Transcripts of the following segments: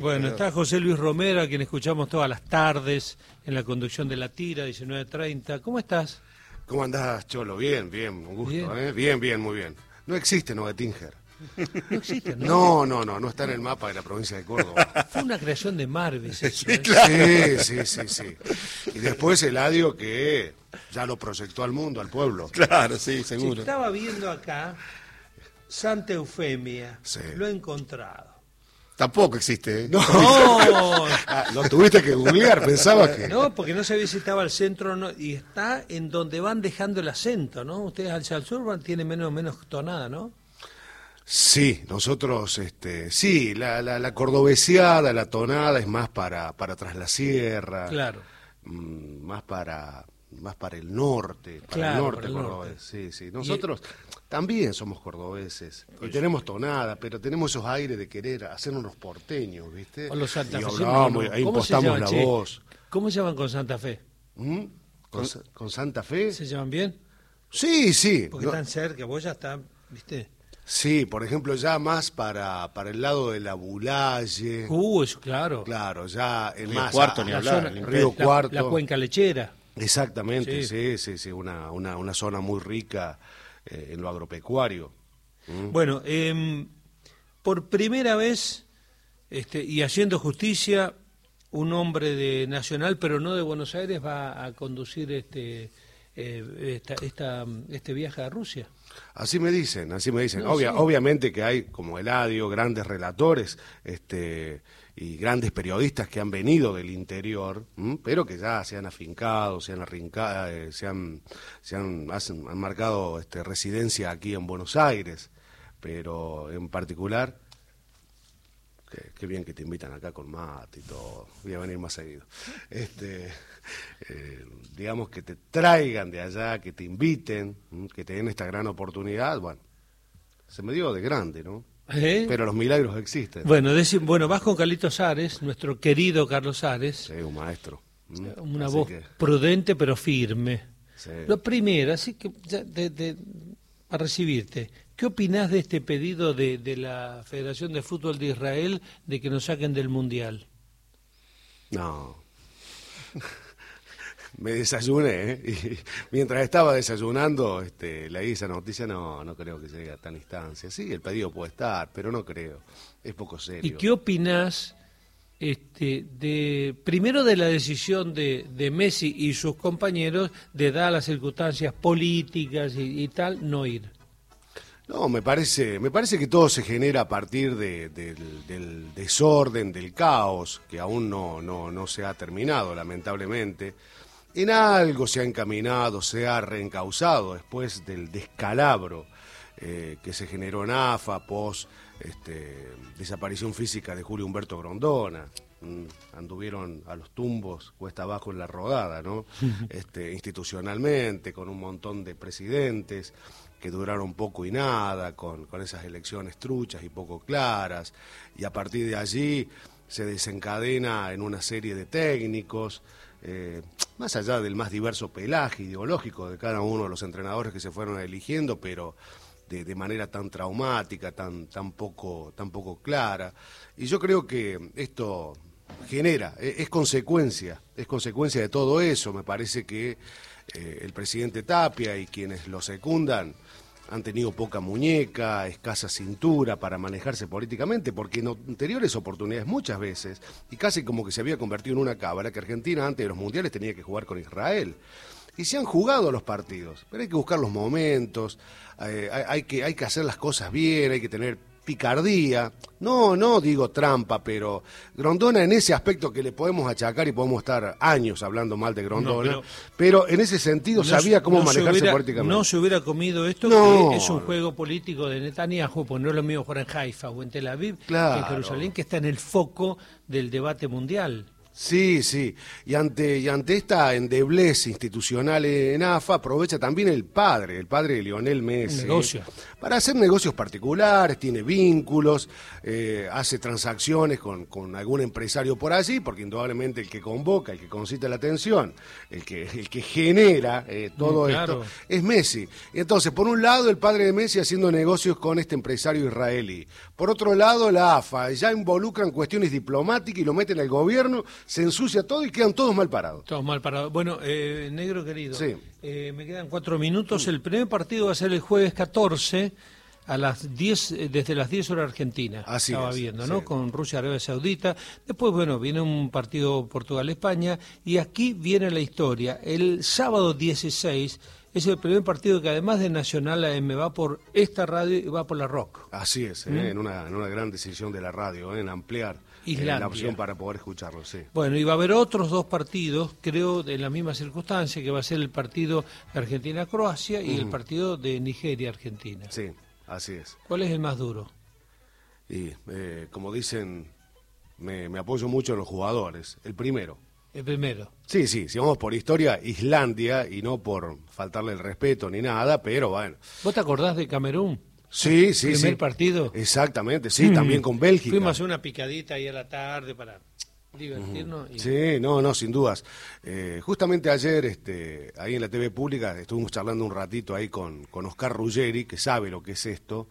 Bueno, está José Luis Romero, a quien escuchamos todas las tardes en la conducción de La Tira, 19:30. ¿Cómo estás? ¿Cómo andás, Cholo? Bien, un gusto, Bien. Bien, muy bien. No existe Novetinger. No existe, ¿no? No está en el mapa de la provincia de Córdoba. Fue una creación de Marvis eso, Sí, claro. Sí. Y después Eladio que ya lo proyectó al mundo, al pueblo. Claro, sí, seguro. Sí, estaba viendo acá Santa Eufemia, Sí. lo he encontrado. Tampoco existe, ¿eh? No, Lo tuviste que googlear, pensaba que... no, porque no sabía si estaba al centro o no, y está en donde van dejando el acento, ¿no? Ustedes al sur tienen menos tonada, ¿no? Sí, nosotros, sí, la cordobeseada, la tonada es más para tras la sierra. Claro. Más para el norte, Claro, el norte para el cordobés. norte. Sí. Nosotros también somos cordobeses y tenemos tonada, pero tenemos esos aires de querer hacernos los porteños, ¿viste? O los y santafesinos, hablamos, ¿no? ahí ¿Cómo se impostamos llaman, la che? voz. ¿Cómo se llaman con Santa Fe? ¿Con Santa Fe? ¿Se llaman bien? Sí. Porque están cerca, vos ya estás, ¿viste? Sí, por ejemplo, ya más para el lado de la Bulaye. Eso, claro. Claro, ya en Río más... Cuarto, ni La hablar. zona- Río la- Cuarto. La cuenca lechera. Exactamente, Sí. sí, una zona muy rica en lo agropecuario. Bueno, por primera vez, y haciendo justicia, un hombre de Nacional, pero no de Buenos Aires, va a conducir este viaje a Rusia. Así me dicen. No, sí. Obviamente que hay como Eladio, grandes relatores, y grandes periodistas que han venido del interior, pero que ya se han afincado, han marcado residencia aquí en Buenos Aires, pero en particular, qué bien que te invitan acá con mate y todo, voy a venir más seguido. Digamos que te traigan de allá, que te inviten, que te den esta gran oportunidad, bueno, se me dio de grande, ¿no? Pero los milagros existen. Bueno, vas con Carlitos Ares, nuestro querido Carlos Ares, Sí, un maestro. una Así voz que, prudente pero firme. sí. Lo primero, así que a recibirte, ¿qué opinás de este pedido de la Federación de Fútbol de Israel de que nos saquen del Mundial? No. Me desayuné, y mientras estaba desayunando, leí esa noticia, no creo que llegue a tal instancia. Sí, el pedido puede estar, pero no creo, es poco serio. ¿Y qué opinás primero de la decisión de Messi y sus compañeros de, dar las circunstancias políticas y tal, no ir? No, me parece que todo se genera a partir del desorden, del caos, que aún no se ha terminado, lamentablemente. En algo se ha encaminado, se ha reencauzado después del descalabro que se generó en AFA post desaparición física de Julio Humberto Grondona. Anduvieron a los tumbos cuesta abajo en la rodada, ¿no? Institucionalmente, con un montón de presidentes que duraron poco y nada, con esas elecciones truchas y poco claras, y a partir de allí se desencadena en una serie de técnicos, más allá del más diverso pelaje ideológico de cada uno de los entrenadores que se fueron eligiendo, pero de manera tan traumática, tan poco clara. Y yo creo que esto genera, es consecuencia de todo eso. Me parece que el presidente Tapia y quienes lo secundan han tenido poca muñeca, escasa cintura para manejarse políticamente, porque en anteriores oportunidades muchas veces, y casi como que se había convertido en una cábala, que Argentina antes de los mundiales tenía que jugar con Israel. Y se han jugado los partidos, pero hay que buscar los momentos, hay que hacer las cosas bien, hay que tener picardía, no digo trampa, pero Grondona en ese aspecto que le podemos achacar y podemos estar años hablando mal de Grondona, pero en ese sentido sabía cómo manejarse políticamente. No se hubiera comido esto, No. que es un juego político de Netanyahu, pues no es lo mismo jugar en Haifa o en Tel Aviv, Claro. que en Jerusalén, que está en el foco del debate mundial. Sí, y ante esta endeblez institucional en AFA, aprovecha también el padre de Lionel Messi. Negocio. Para hacer negocios particulares, tiene vínculos, hace transacciones con algún empresario por allí, porque indudablemente el que convoca, el que concita la atención, el que genera todo Claro. esto, es Messi. Entonces, por un lado, el padre de Messi haciendo negocios con este empresario israelí. Por otro lado, la AFA ya involucran cuestiones diplomáticas y lo meten al gobierno, se ensucia todo y quedan todos mal parados. Todos mal parados. Bueno, negro querido, Sí. Me quedan 4 minutos. El primer partido va a ser el jueves 14 a las 10, desde las 10 horas Argentina. Así estaba es, viendo, sí. ¿no? Con Rusia, Arabia Saudita. Después, bueno, viene un partido Portugal-España y aquí viene la historia. El sábado 16 es el primer partido que además de Nacional AM va por esta radio y va por la Rock. Así es, en una gran decisión de la radio, en ampliar Islandia. la opción para poder escucharlo, sí. Bueno, y va a haber otros 2 partidos, creo, en la misma circunstancia, que va a ser el partido de Argentina-Croacia y el partido de Nigeria-Argentina. Sí, así es. ¿Cuál es el más duro? Y como dicen, me apoyo mucho en los jugadores. El primero. El primero. Sí, si vamos por historia, Islandia, y no por faltarle el respeto ni nada, pero bueno. ¿Vos te acordás de Camerún? Sí, sí, ¿Primer sí. partido? Exactamente, sí, también con Bélgica. Fuimos a hacer una picadita ahí a la tarde para divertirnos. Y... Sí, no, sin dudas. Justamente ayer, ahí en la TV pública, estuvimos charlando un ratito ahí con Oscar Ruggeri, que sabe lo que es esto,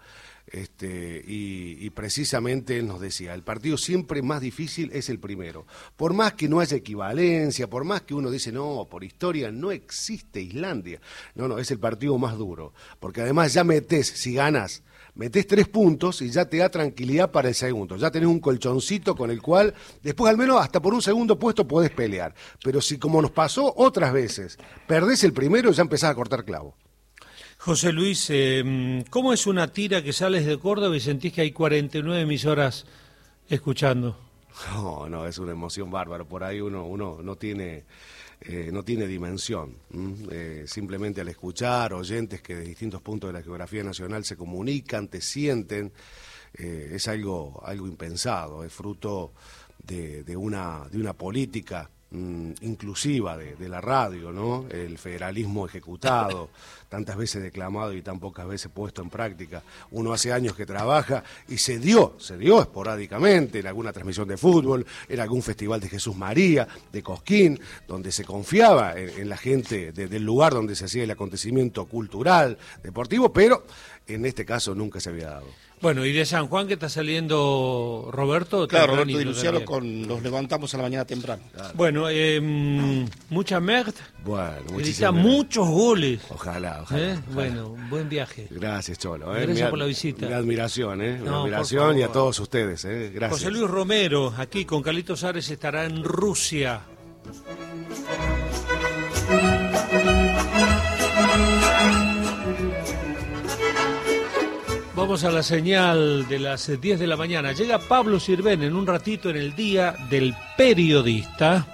y precisamente él nos decía, el partido siempre más difícil es el primero. Por más que no haya equivalencia, por más que uno dice, no, por historia no existe Islandia. No, es el partido más duro. Porque además ya si ganas, metés 3 puntos y ya te da tranquilidad para el segundo. Ya tenés un colchoncito con el cual después al menos hasta por un segundo puesto podés pelear. Pero si como nos pasó otras veces, perdés el primero ya empezás a cortar clavo. José Luis, ¿cómo es una tira que sales de Córdoba y sentís que hay 49 emisoras escuchando? No, es una emoción bárbara. Por ahí uno no tiene dimensión. Simplemente al escuchar oyentes que de distintos puntos de la geografía nacional se comunican, te sienten, es algo impensado, es fruto de una política inclusiva de la radio, ¿no? El federalismo ejecutado, tantas veces declamado y tan pocas veces puesto en práctica. Uno hace años que trabaja y se dio esporádicamente en alguna transmisión de fútbol, en algún festival de Jesús María, de Cosquín, donde se confiaba en la gente del lugar donde se hacía el acontecimiento cultural, deportivo, pero en este caso nunca se había dado. Bueno, y de San Juan que está saliendo Roberto. Claro, Roberto Di Luciano, los levantamos a la mañana temprano. Claro. Bueno, mucha merde. Bueno, Grita muchos goles. Ojalá. Bueno, buen viaje. Gracias, Cholo. Gracias por la visita. Mi admiración, mi No, admiración y a todos ustedes, gracias. José Luis Romero, aquí con Carlitos Ares, estará en Rusia. Vamos a la señal de las 10 de la mañana. Llega Pablo Sirven en un ratito en el Día del Periodista.